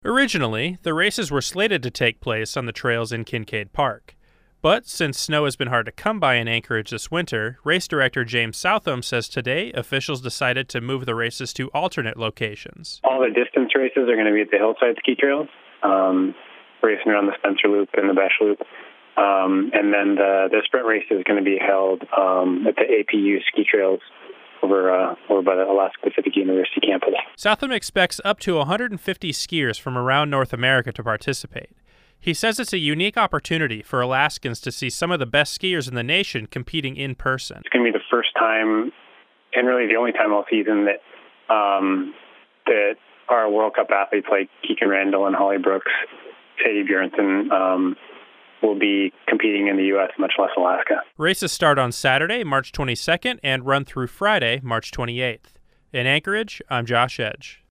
Originally, the races were slated to take place on the trails in Kincaid Park. But since snow has been hard to come by in Anchorage this winter, race director James Southam says today officials decided to move the races to alternate locations. All the distance races are going to be at the Hillside Ski Trails, racing around the Spencer Loop and the Besh Loop. And then the sprint race is going to be held at the APU Ski Trails over by the Alaska Pacific University campus. Southam expects up to 150 skiers from around North America to participate. He says it's a unique opportunity for Alaskans to see some of the best skiers in the nation competing in person. It's going to be the first time, and really the only time all season, that our World Cup athletes like Keegan Randall and Holly Brooks, Sadie Bjornson, will be competing in the U.S., much less Alaska. Races start on Saturday, March 22nd, and run through Friday, March 28th. In Anchorage, I'm Josh Edge.